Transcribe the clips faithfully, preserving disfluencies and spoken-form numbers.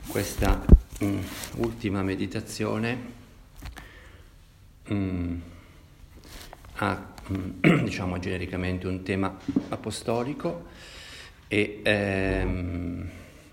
Questa mm, ultima meditazione mm, ha mm, diciamo genericamente un tema apostolico e ehm,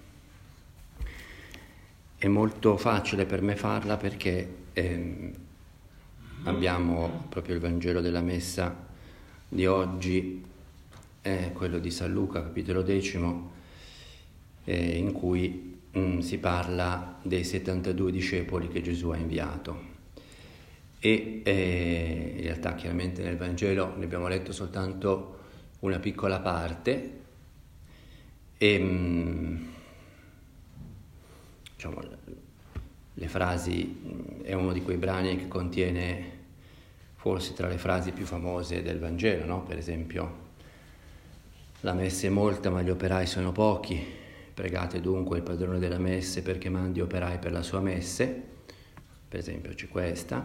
è molto facile per me farla perché ehm, abbiamo proprio il Vangelo della Messa di oggi, eh, quello di San Luca, capitolo decimo, eh, in cui mh, si parla dei settantadue discepoli che Gesù ha inviato. E eh, in realtà chiaramente nel Vangelo ne abbiamo letto soltanto una piccola parte e mh, diciamo le frasi, è uno di quei brani che contiene forse tra le frasi più famose del Vangelo, no? Per esempio, la messe è molta ma gli operai sono pochi, pregate dunque il padrone della messe perché mandi operai per la sua messe, per esempio c'è questa.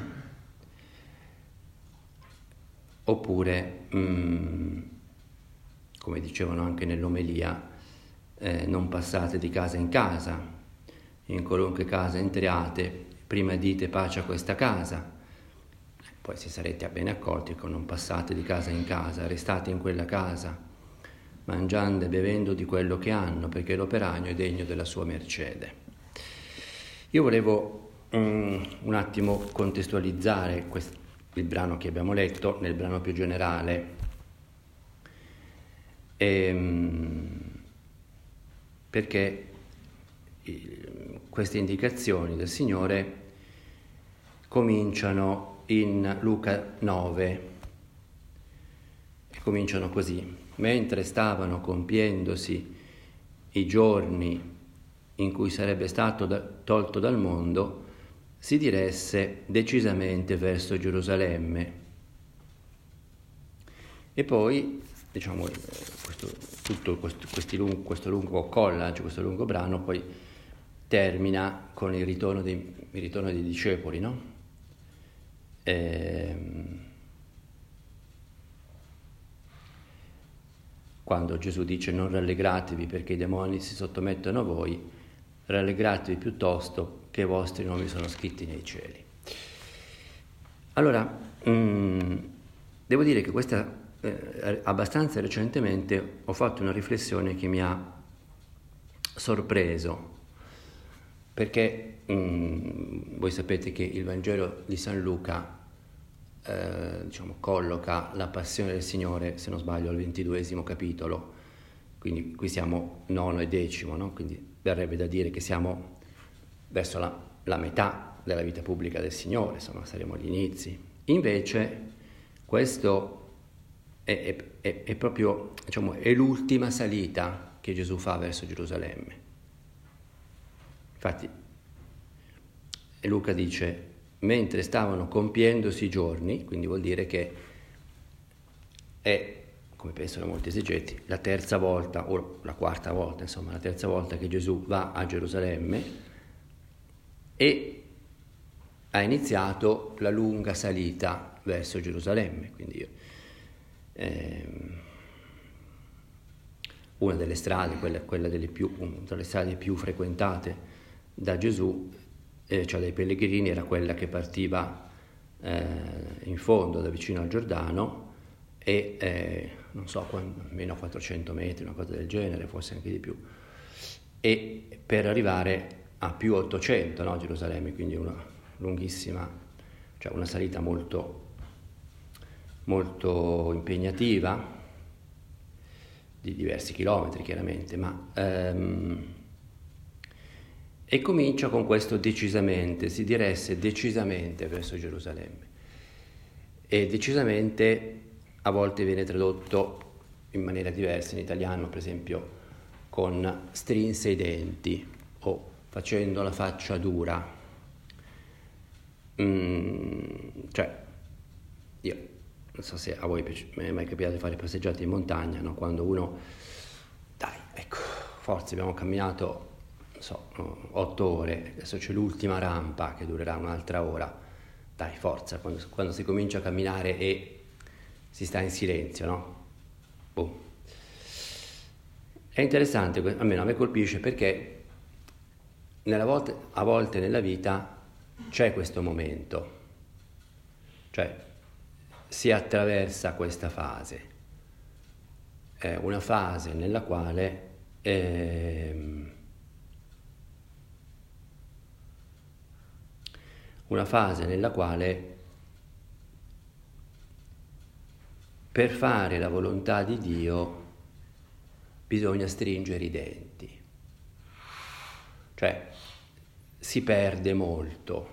Oppure, mh, come dicevano anche nell'omelia, eh, non passate di casa in casa, in qualunque casa entriate, prima dite pace a questa casa, poi se sarete bene accolti, non passate di casa in casa, restate in quella casa, mangiando e bevendo di quello che hanno, perché l'operaio è degno della sua mercede. Io volevo um, un attimo contestualizzare quest- il brano che abbiamo letto nel brano più generale, e, um, perché il, queste indicazioni del Signore cominciano in Luca nove e cominciano così: mentre stavano compiendosi i giorni in cui sarebbe stato da, tolto dal mondo, si diresse decisamente verso Gerusalemme. E poi, diciamo, questo, tutto questo, questi lungo, questo lungo collage, questo lungo brano, poi termina con il ritorno dei, il ritorno dei discepoli, no? Ehm, quando Gesù dice non rallegratevi perché i demoni si sottomettono a voi, rallegratevi piuttosto che i vostri nomi sono scritti nei cieli. Allora, mh, devo dire che questa, eh, abbastanza recentemente ho fatto una riflessione che mi ha sorpreso, perché mh, voi sapete che il Vangelo di San Luca eh, diciamo, colloca la passione del Signore, se non sbaglio, al ventiduesimo capitolo, quindi qui siamo nono e decimo, no? Quindi verrebbe da dire che siamo verso la, la metà della vita pubblica del Signore, insomma saremo agli inizi. Invece questo è, è, è proprio, diciamo, è l'ultima salita che Gesù fa verso Gerusalemme. Infatti Luca dice mentre stavano compiendosi i giorni, quindi vuol dire che è, come pensano molti esegeti, la terza volta o la quarta volta, insomma la terza volta che Gesù va a Gerusalemme e ha iniziato la lunga salita verso Gerusalemme. Quindi ehm, una delle strade, quella, quella delle più, una delle strade più frequentate da Gesù, eh, cioè dai pellegrini, era quella che partiva eh, in fondo da vicino al Giordano e eh, non so, almeno quattrocento metri, una cosa del genere, forse anche di più, e per arrivare a più ottocento, no, Gerusalemme, quindi una lunghissima, cioè una salita molto, molto impegnativa, di diversi chilometri chiaramente, ma ehm, e comincia con questo decisamente, si diresse decisamente verso Gerusalemme. E decisamente a volte viene tradotto in maniera diversa in italiano, per esempio con strinse i denti o facendo la faccia dura. Mm, cioè, io non so se a voi è mai capitato di fare passeggiate in montagna, no? Quando uno, dai, ecco, forse abbiamo camminato, non so, otto ore, adesso c'è l'ultima rampa che durerà un'altra ora, dai, forza, quando, quando si comincia a camminare e si sta in silenzio, no? Boom. È interessante, almeno a me colpisce perché nella volta, a volte nella vita c'è questo momento, cioè si attraversa questa fase, è una fase nella quale ehm, una fase nella quale per fare la volontà di Dio bisogna stringere i denti, cioè si perde molto.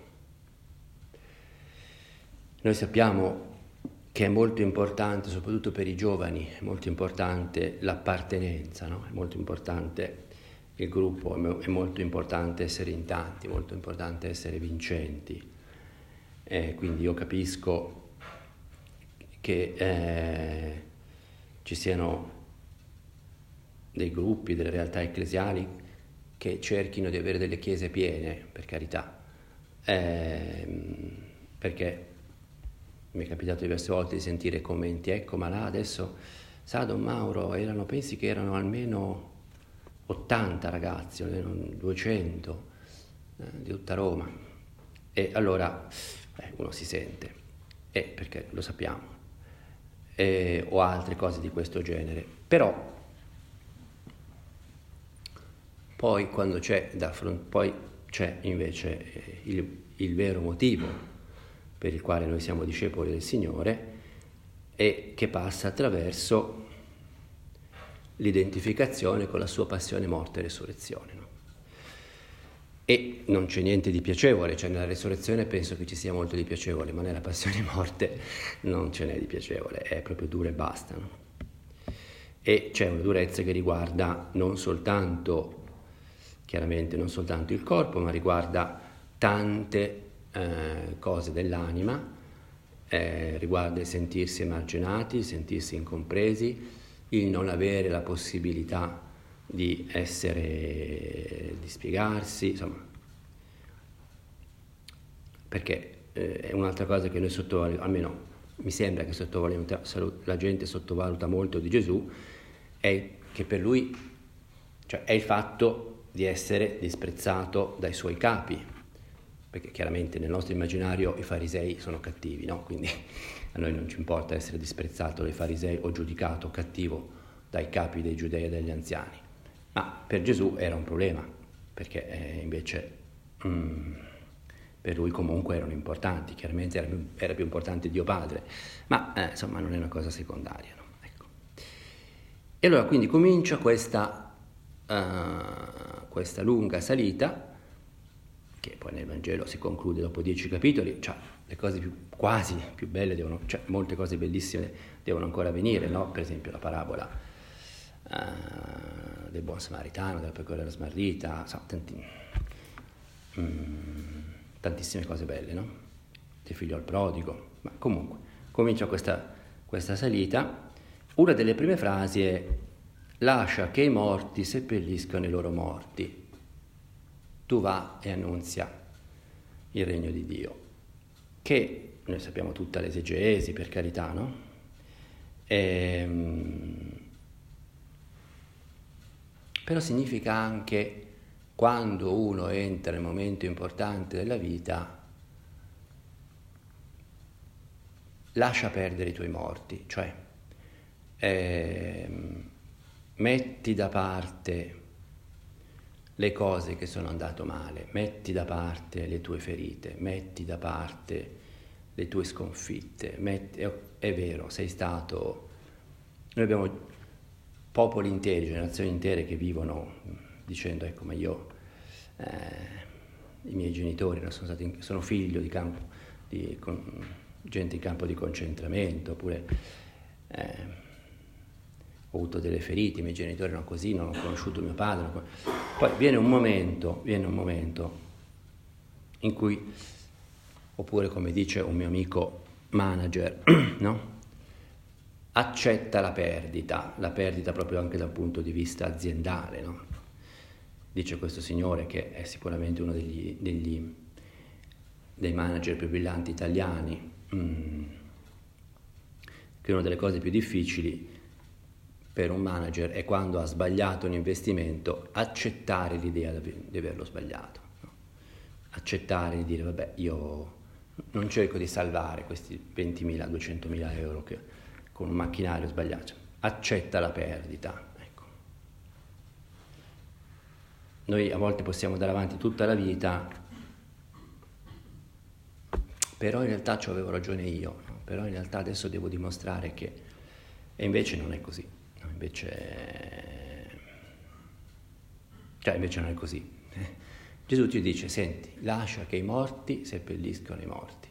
Noi sappiamo che è molto importante, soprattutto per i giovani, è molto importante l'appartenenza, no? È molto importante il gruppo, è molto importante essere in tanti, è molto importante essere vincenti. Eh, quindi io capisco che eh, ci siano dei gruppi, delle realtà ecclesiali che cerchino di avere delle chiese piene, per carità, eh, perché mi è capitato diverse volte di sentire commenti, ecco, ma là adesso, sa Don Mauro, erano, pensi che erano almeno ottanta ragazzi, almeno duecento eh, di tutta Roma. E allora eh, uno si sente, eh, perché lo sappiamo, eh, o altre cose di questo genere. Però poi quando c'è da front- poi c'è invece eh, il, il vero motivo per il quale noi siamo discepoli del Signore, e che passa attraverso l'identificazione con la sua passione, morte e resurrezione. No? E non c'è niente di piacevole, cioè nella resurrezione penso che ci sia molto di piacevole, ma nella passione e morte non ce n'è di piacevole, è proprio dura e basta. No? E c'è una durezza che riguarda non soltanto, chiaramente non soltanto il corpo, ma riguarda tante Eh, cose dell'anima, eh, riguarda il sentirsi emarginati, il sentirsi incompresi, il non avere la possibilità di essere, di spiegarsi, insomma, perché eh, è un'altra cosa che noi sottovalutiamo, almeno mi sembra che sottovaluta, la gente sottovaluta molto di Gesù, è che per lui, cioè, è il fatto di essere disprezzato dai suoi capi, perché chiaramente nel nostro immaginario i farisei sono cattivi, no? Quindi a noi non ci importa essere disprezzato dai farisei o giudicato cattivo dai capi dei giudei e dagli anziani, ma per Gesù era un problema, perché eh, invece mm, per lui comunque erano importanti, chiaramente era più, era più importante Dio Padre, ma eh, insomma non è una cosa secondaria. No? Ecco. E allora quindi comincia questa, uh, questa lunga salita, che poi nel Vangelo si conclude dopo dieci capitoli, cioè le cose più, quasi più belle devono, cioè molte cose bellissime devono ancora venire, no? Per esempio la parabola uh, del buon samaritano, della pecorella smarrita, so, tanti, mm, tantissime cose belle, no? Del figlio al prodigo, ma comunque comincia questa, questa salita. Una delle prime frasi è: lascia che i morti seppelliscano i loro morti, tu va e annunzia il regno di Dio, che noi sappiamo tutta l'esegesi, per carità, no? Ehm, però significa anche, quando uno entra nel momento importante della vita, lascia perdere i tuoi morti, cioè ehm, metti da parte le cose che sono andate male, metti da parte le tue ferite, metti da parte le tue sconfitte, metti, è, è vero, sei stato... Noi abbiamo popoli interi, generazioni intere che vivono dicendo, ecco, ma io, eh, i miei genitori non sono stati, sono figlio di campo, di con, gente in campo di concentramento, oppure... Eh, ho avuto delle ferite, i miei genitori erano così, non ho conosciuto mio padre. Poi viene un momento, viene un momento in cui, oppure come dice un mio amico manager, no? Accetta la perdita, la perdita proprio anche dal punto di vista aziendale, no? Dice questo signore, che è sicuramente uno degli, degli dei manager più brillanti italiani, mm, che una delle cose più difficili per un manager è, quando ha sbagliato un investimento, accettare l'idea di averlo sbagliato, no? Accettare di dire vabbè, io non cerco di salvare questi ventimila, duecentomila euro che, con un macchinario sbagliato, accetta la perdita. Ecco. Noi a volte possiamo andare avanti tutta la vita, però in realtà ci avevo ragione io, no? Però in realtà adesso devo dimostrare che... E invece non è così, no? Invece... Cioè invece non è così. Gesù ti dice, senti, lascia che i morti seppelliscano i morti.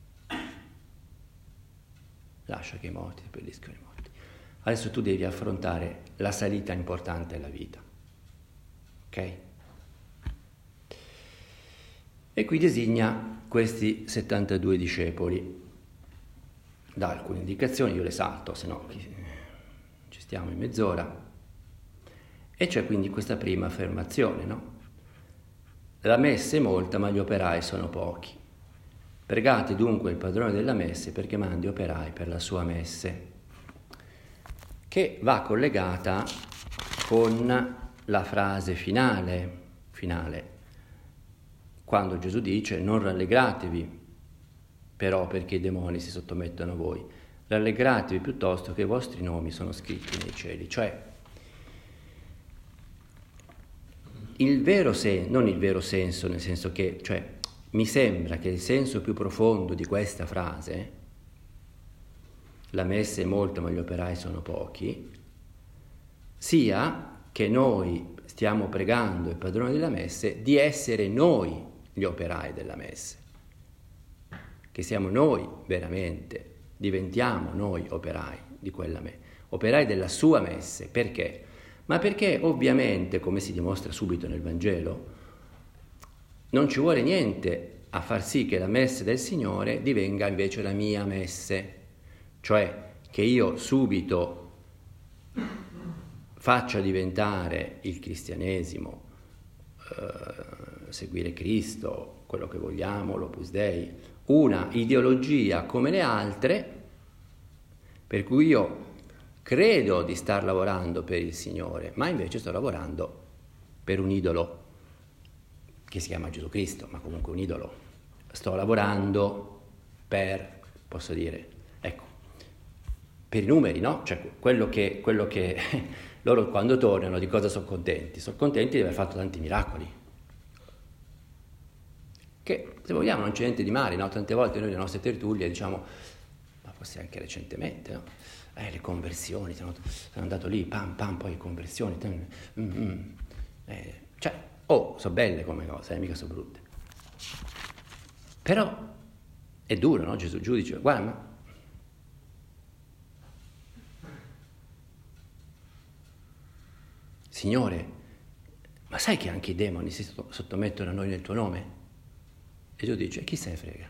Lascia che i morti seppelliscano i morti. Adesso tu devi affrontare la salita importante della vita. Ok? E qui designa questi settantadue discepoli. Dà alcune indicazioni, io le salto, se no ci stiamo in mezz'ora. E c'è quindi questa prima affermazione, no? La messe è molta, ma gli operai sono pochi. Pregate dunque il padrone della messe perché mandi operai per la sua messe, che va collegata con la frase finale, finale, quando Gesù dice non rallegratevi però perché i demoni si sottomettono a voi, rallegratevi piuttosto che i vostri nomi sono scritti nei cieli. Cioè, il vero senso, non il vero senso, nel senso che, cioè, mi sembra che il senso più profondo di questa frase, la messe è molta ma gli operai sono pochi, sia che noi stiamo pregando il padrone della messe di essere noi gli operai della messe, che siamo noi veramente, diventiamo noi operai di quella messe, operai della sua messe. Perché? Ma perché ovviamente, come si dimostra subito nel Vangelo, non ci vuole niente a far sì che la messe del Signore divenga invece la mia messe, cioè che io subito faccia diventare il cristianesimo, eh, seguire Cristo, quello che vogliamo, l'Opus Dei, una ideologia come le altre, per cui io credo di star lavorando per il Signore, ma invece sto lavorando per un idolo che si chiama Gesù Cristo, ma comunque un idolo. Sto lavorando per, posso dire, ecco, per i numeri, no? Cioè quello che, quello che loro quando tornano di cosa sono contenti? Sono contenti di aver fatto tanti miracoli. Che, se vogliamo, non c'è niente di male, no? Tante volte noi nelle nostre tertulie diciamo, ma forse anche recentemente, no? Eh, le conversioni, sono, sono andato lì, pam, pam, poi conversioni, tam, mm, mm, eh, cioè, oh, sono belle come cose, eh, mica sono brutte. Però è duro, no? Gesù giudice, guarda, ma Signore, ma sai che anche i demoni si sottomettono a noi nel tuo nome? E Gesù dice, chi se ne frega?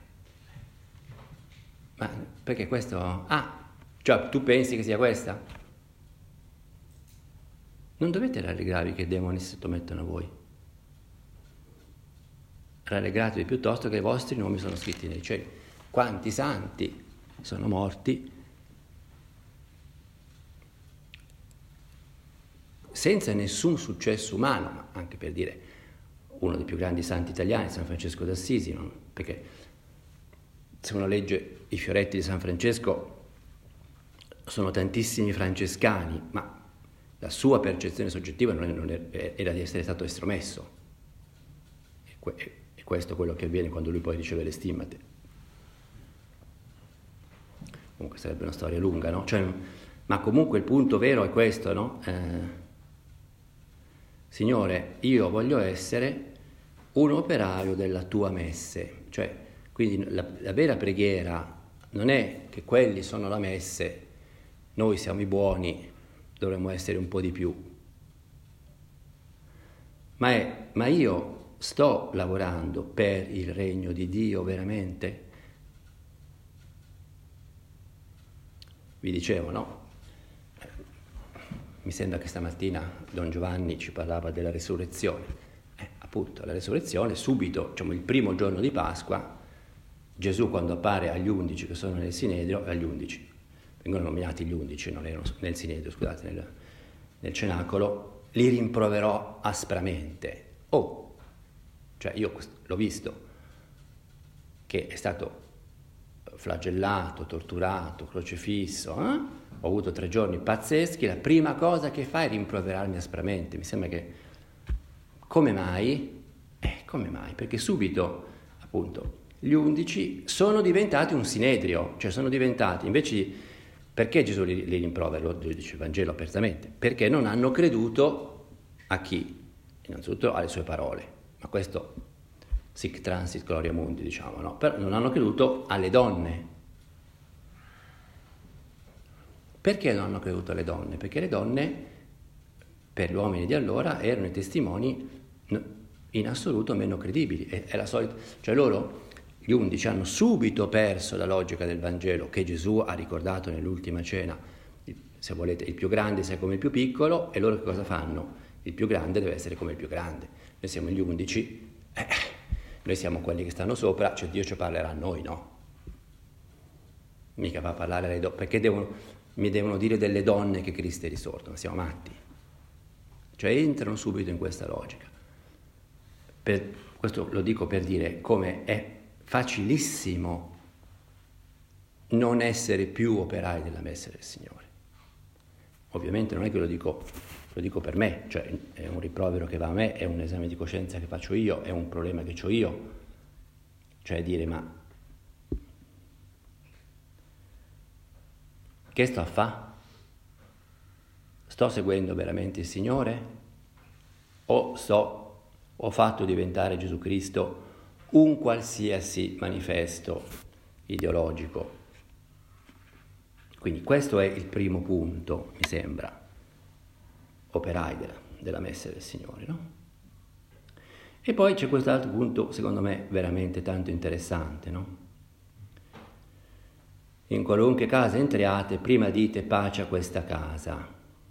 Ma perché questo... Ah, cioè tu pensi che sia questa? Non dovete rallegrarvi che i demoni si sottomettono a voi. Rallegratevi piuttosto che i vostri nomi sono scritti nei cieli. Quanti santi sono morti senza nessun successo umano, ma anche per dire uno dei più grandi santi italiani, San Francesco d'Assisi, no? Perché se uno legge i fioretti di San Francesco sono tantissimi francescani, ma la sua percezione soggettiva non, è, non è, era di essere stato estromesso. E, que, e questo è quello che avviene quando lui poi riceve le stimmate. Comunque sarebbe una storia lunga, no? Cioè, ma comunque il punto vero è questo, no? Eh, Signore, io voglio essere un operaio della tua messe. Cioè, quindi la, la vera preghiera non è che quelli sono la messe, noi siamo i buoni, dovremmo essere un po' di più. Ma è, ma io sto lavorando per il regno di Dio veramente? Vi dicevo, no? Mi sembra che stamattina Don Giovanni ci parlava della resurrezione. Eh, appunto, la resurrezione, subito, diciamo il primo giorno di Pasqua, Gesù quando appare agli undici che sono nel Sinedrio, agli undici, vengono nominati gli undici, non erano nel Sinedrio, scusate, nel, nel cenacolo, li rimproverò aspramente. Oh, cioè io l'ho visto, che è stato flagellato, torturato, crocifisso, eh? Ho avuto tre giorni pazzeschi, la prima cosa che fa è rimproverarmi aspramente. Mi sembra che, come mai? Eh, come mai? Perché subito, appunto, gli undici sono diventati un sinedrio, cioè sono diventati, invece di, perché Gesù li, li rimprovera, lo dice il Vangelo apertamente, perché non hanno creduto a chi? Innanzitutto alle sue parole, ma questo sic transit gloria mundi, diciamo, no? Però non hanno creduto alle donne. Perché non hanno creduto alle donne? Perché le donne, per gli uomini di allora, erano i testimoni in assoluto meno credibili. È, è la solita, cioè loro, gli undici, hanno subito perso la logica del Vangelo che Gesù ha ricordato nell'ultima cena. Se volete, il più grande sia come il più piccolo, e loro che cosa fanno? Il più grande deve essere come il più grande. Noi siamo gli undici, eh, noi siamo quelli che stanno sopra, cioè Dio ci parlerà a noi, no? Mica va a parlare alle donne, perché devono... mi devono dire delle donne che Cristo è risorto, ma siamo matti. Cioè entrano subito in questa logica. Per, questo lo dico per dire come è facilissimo non essere più operai della messa del Signore. Ovviamente non è che lo dico, lo dico per me, cioè è un rimprovero che va a me, è un esame di coscienza che faccio io, è un problema che ho io. Cioè dire, ma che sto a fare? Sto seguendo veramente il Signore? O sto, ho fatto diventare Gesù Cristo un qualsiasi manifesto ideologico? Quindi questo è il primo punto, mi sembra, operai della, della messa del Signore, no? E poi c'è quest'altro punto, secondo me, veramente tanto interessante, no? In qualunque casa entriate, prima dite pace a questa casa.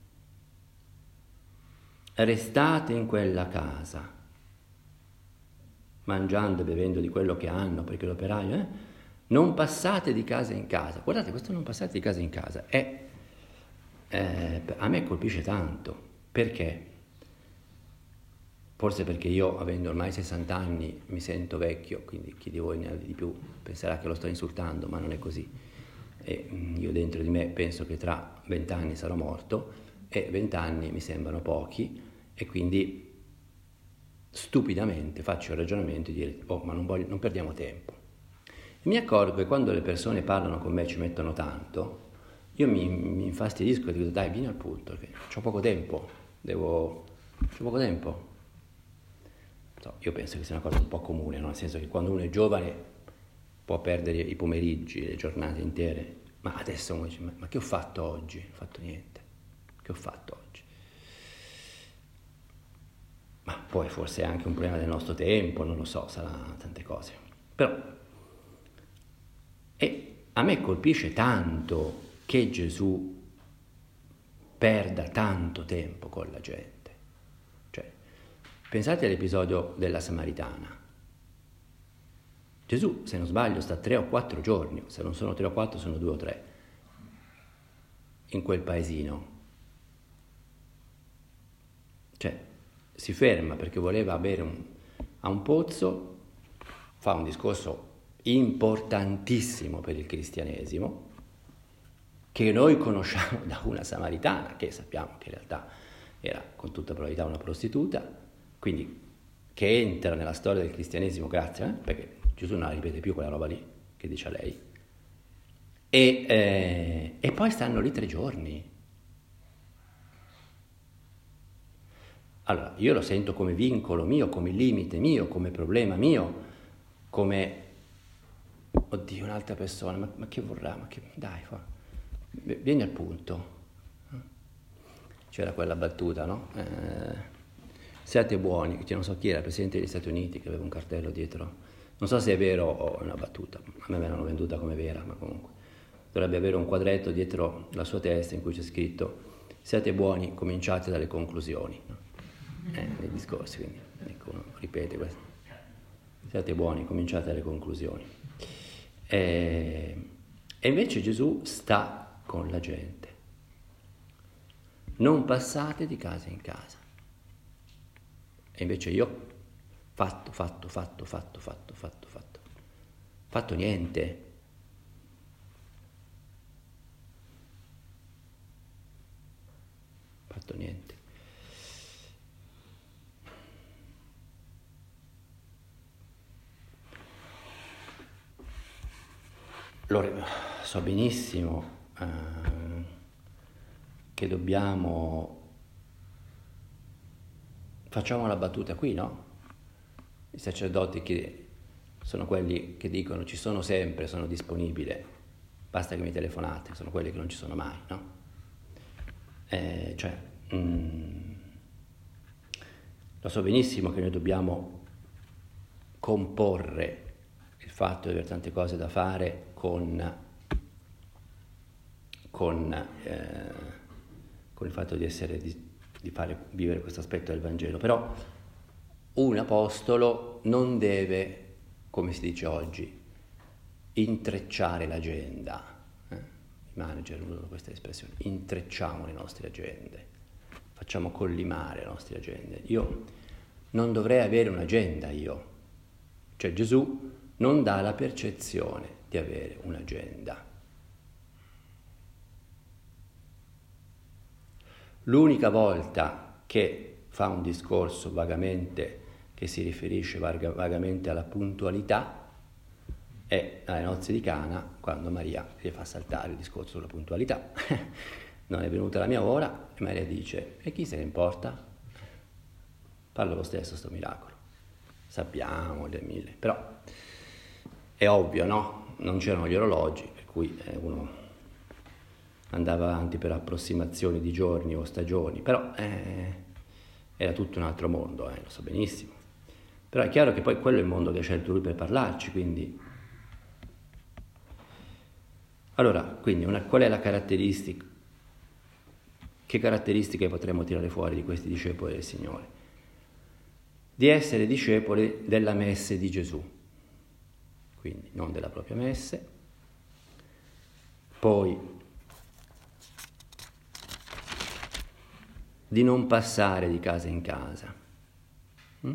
Restate in quella casa, mangiando e bevendo di quello che hanno, perché l'operaio, eh? Non passate di casa in casa. Guardate, questo non passate di casa in casa è, eh, a me colpisce tanto. Perché? Forse perché io, avendo ormai sessanta anni, mi sento vecchio, quindi chi di voi ne ha di più penserà che lo sto insultando, ma non è così. E io dentro di me penso che tra vent'anni sarò morto, e vent'anni mi sembrano pochi, e quindi stupidamente faccio il ragionamento di dire, oh, ma non, voglio, non perdiamo tempo. E mi accorgo che quando le persone parlano con me e ci mettono tanto, io mi, mi infastidisco e dico, dai, vieni al punto, perché ho poco tempo, devo... ho poco tempo. So, io penso che sia una cosa un po' comune, no? Nel senso che quando uno è giovane può perdere i pomeriggi, le giornate intere, ma adesso uno dice, ma, ma che ho fatto oggi? Non ho fatto niente. Che ho fatto oggi? Ma poi forse è anche un problema del nostro tempo, non lo so, sarà tante cose. Però, e a me colpisce tanto che Gesù perda tanto tempo con la gente. Cioè, pensate all'episodio della Samaritana. Gesù, se non sbaglio, sta tre o quattro giorni, se non sono tre o quattro, sono due o tre, in quel paesino. Cioè, si ferma perché voleva bere un, a un pozzo, fa un discorso importantissimo per il cristianesimo, che noi conosciamo da una samaritana, che sappiamo che in realtà era con tutta probabilità una prostituta, quindi che entra nella storia del cristianesimo grazie, eh? Perché Gesù non la ripete più quella roba lì che dice a lei. E, eh, e poi stanno lì tre giorni. Allora, io lo sento come vincolo mio, come limite mio, come problema mio, come, oddio, un'altra persona, ma, ma che vorrà? Ma che, dai, fa, vieni al punto. C'era quella battuta, no? Eh, siate buoni, non so chi era, il Presidente degli Stati Uniti, che aveva un cartello dietro. Non so se è vero o è una battuta, a me me l'hanno venduta come vera, ma comunque. Dovrebbe avere un quadretto dietro la sua testa in cui c'è scritto siate buoni, cominciate dalle conclusioni, no? Eh, nei discorsi, quindi ecco, uno ripete questo. Siate buoni, cominciate dalle conclusioni. E, e invece Gesù sta con la gente. non passate di casa in casa. E invece io fatto, fatto, fatto, fatto, fatto, fatto, fatto, fatto niente. Fatto niente. Lo so benissimo eh, che dobbiamo, facciamo la battuta qui, no? I sacerdoti che sono quelli che dicono ci sono sempre, sono disponibile, basta che mi telefonate, sono quelli che non ci sono mai, no? Eh, cioè, mm, lo so benissimo che noi dobbiamo comporre il fatto di avere tante cose da fare con, con, eh, con il fatto di essere di, di fare vivere questo aspetto del Vangelo, però un apostolo non deve, come si dice oggi, intrecciare l'agenda. Eh? I manager usano questa espressione: intrecciamo le nostre agende, facciamo collimare le nostre agende. Io non dovrei avere un'agenda, io, cioè Gesù non dà la percezione di avere un'agenda. L'unica volta che fa un discorso vagamente, che si riferisce vag- vagamente alla puntualità, è alle nozze di Cana, quando Maria gli fa saltare il discorso sulla puntualità. Non è venuta la mia ora, e Maria dice: e chi se ne importa? Parla lo stesso sto miracolo. Sappiamo le mille, però è ovvio, no? Non c'erano gli orologi, per cui eh, uno andava avanti per approssimazioni di giorni o stagioni, però eh, era tutto un altro mondo, eh, lo so benissimo. Però è chiaro che poi quello è il mondo che ha scelto lui per parlarci, quindi... Allora, quindi una, qual è la caratteristica? Che caratteristiche potremmo tirare fuori di questi discepoli del Signore? Di essere discepoli della messe di Gesù, quindi non della propria messe, poi di non passare di casa in casa, mm?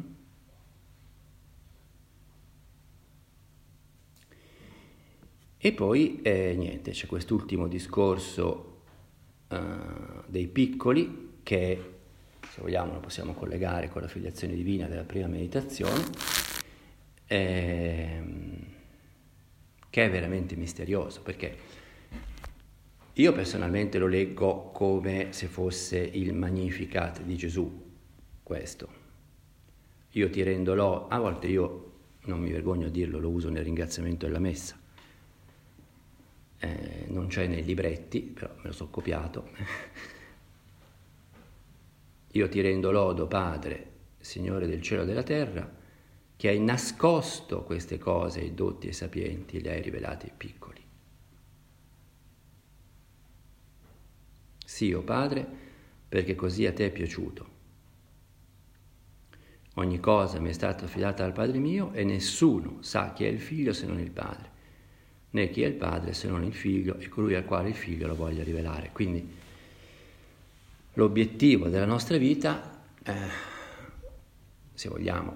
E poi eh, niente, c'è quest'ultimo discorso uh, dei piccoli che, se vogliamo, lo possiamo collegare con la filiazione divina della prima meditazione, ehm, che è veramente misterioso, perché io personalmente lo leggo come se fosse il Magnificat di Gesù, questo. Io ti rendo lode, a volte io non mi vergogno a dirlo, lo uso nel ringraziamento della messa. Eh, non c'è nei libretti, però me lo so copiato. Io ti rendo lodo, Padre, Signore del cielo e della terra, che hai nascosto queste cose ai dotti e sapienti e le hai rivelate ai piccoli. Sì, o Padre, perché così a te è piaciuto. Ogni cosa mi è stata affidata dal Padre mio e nessuno sa chi è il Figlio se non il Padre, né chi è il Padre se non il Figlio e colui al quale il Figlio lo voglia rivelare. Quindi l'obiettivo della nostra vita, eh, se vogliamo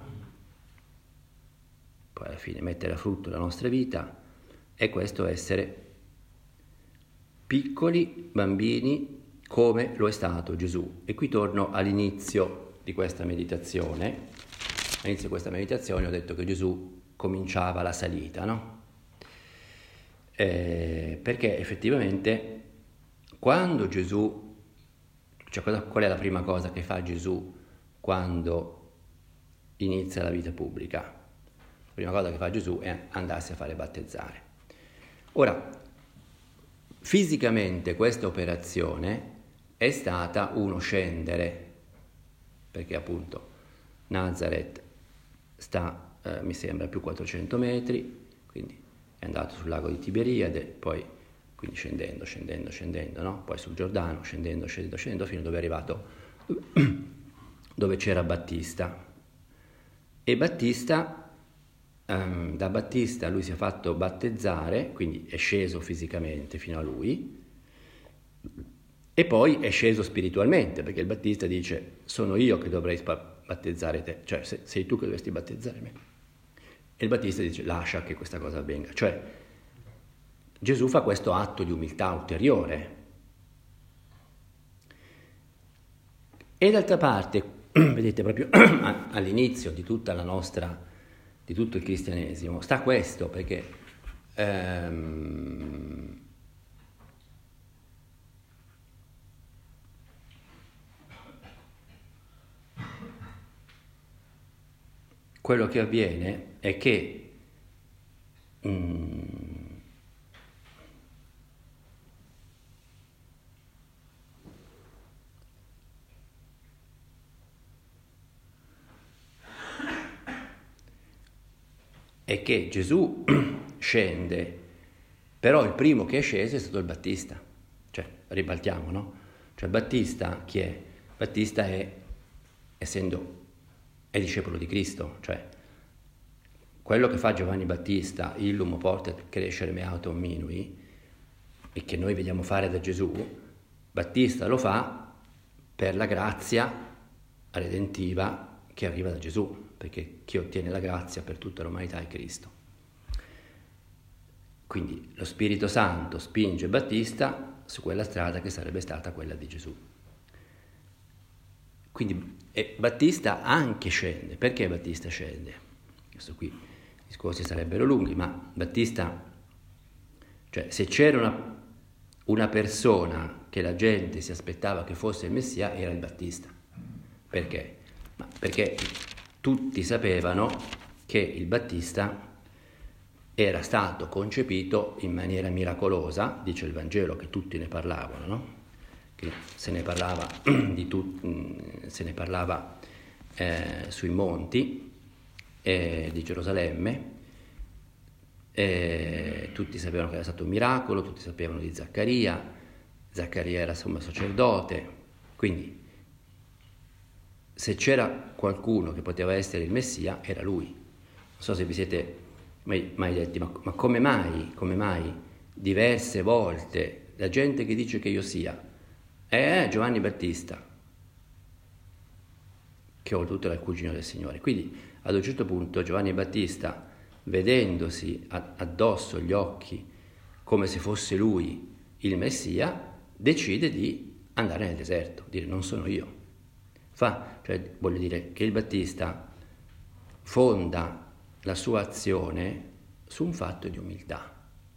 poi alla fine mettere a frutto la nostra vita, è questo: essere piccoli bambini come lo è stato Gesù. E qui torno all'inizio di questa meditazione. All'inizio di questa meditazione ho detto che Gesù cominciava la salita, no? Eh, perché effettivamente quando Gesù, cioè cosa, qual è la prima cosa che fa Gesù quando inizia la vita pubblica? La prima cosa che fa Gesù è andarsi a fare battezzare. Ora, fisicamente questa operazione è stata uno scendere, perché appunto Nazareth sta, eh, mi sembra, più quattrocento metri, quindi è andato sul lago di Tiberiade, poi quindi scendendo, scendendo, scendendo, no? Poi sul Giordano, scendendo, scendendo, scendendo, fino a dove è arrivato, dove c'era Battista. E Battista, um, da Battista lui si è fatto battezzare, quindi è sceso fisicamente fino a lui, E poi è sceso spiritualmente, perché il Battista dice: sono io che dovrei battezzare te, cioè sei tu che dovresti battezzare me. E il Battista dice: lascia che questa cosa avvenga. Cioè Gesù fa questo atto di umiltà ulteriore. E d'altra parte, vedete, proprio all'inizio di tutta la nostra, di tutto il cristianesimo, sta questo, perché ehm, quello che avviene è che mm, è che Gesù scende, però il primo che è sceso è stato il Battista. Cioè, ribaltiamo, no? Cioè Battista chi è? Battista è, essendo, è discepolo di Cristo, cioè quello che fa Giovanni Battista, illum portet crescere meatum minui, e che noi vediamo fare da Gesù, Battista lo fa per la grazia redentiva che arriva da Gesù, perché chi ottiene la grazia per tutta l'umanità è Cristo. Quindi lo Spirito Santo spinge Battista su quella strada che sarebbe stata quella di Gesù. Quindi e Battista anche scende. Perché Battista scende? Questo qui, i discorsi sarebbero lunghi, ma Battista, cioè se c'era una, una persona che la gente si aspettava che fosse il Messia, era il Battista. Perché? Ma perché tutti sapevano che il Battista era stato concepito in maniera miracolosa, dice il Vangelo che tutti ne parlavano, no? Che se ne parlava, di tut- se ne parlava eh, sui monti eh, di Gerusalemme, eh, tutti sapevano che era stato un miracolo, tutti sapevano di Zaccaria, Zaccaria era sommo sacerdote, quindi se c'era qualcuno che poteva essere il Messia, era lui. Non so se vi siete mai, mai detti, ma, ma come mai, come mai diverse volte la gente che dice che io sia è Giovanni Battista, che oltretutto era il cugino del Signore. Quindi ad un certo punto Giovanni Battista, vedendosi addosso gli occhi come se fosse lui il Messia, decide di andare nel deserto, dire non sono io. Fa, cioè voglio dire che il Battista fonda la sua azione su un fatto di umiltà,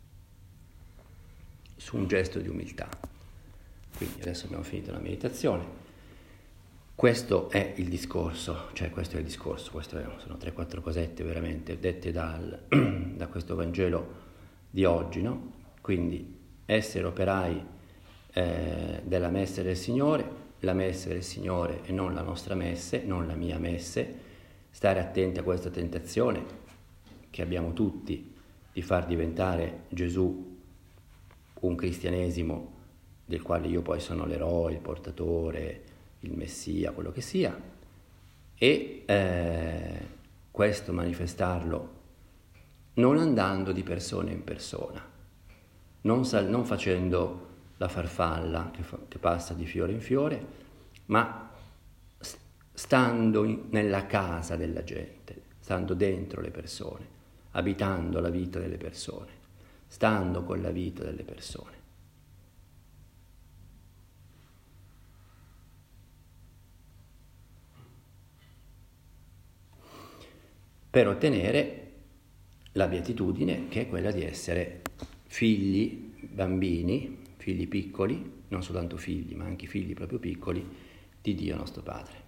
su un gesto di umiltà. Quindi adesso abbiamo finito la meditazione. Questo è il discorso, cioè questo è il discorso, questo è, sono tre quattro cosette veramente dette dal, da questo Vangelo di oggi, no? Quindi essere operai eh, della messe del Signore, la messe del Signore e non la nostra messe, non la mia messe, stare attenti a questa tentazione che abbiamo tutti di far diventare Gesù un cristianesimo del quale io poi sono l'eroe, il portatore, il Messia, quello che sia, e eh, questo manifestarlo non andando di persona in persona, non, sal- non facendo la farfalla che, fa- che passa di fiore in fiore, ma st- stando in- nella casa della gente, stando dentro le persone, abitando la vita delle persone, stando con la vita delle persone. Per ottenere la beatitudine, che è quella di essere figli, bambini, figli piccoli, non soltanto figli, ma anche figli proprio piccoli, di Dio nostro Padre.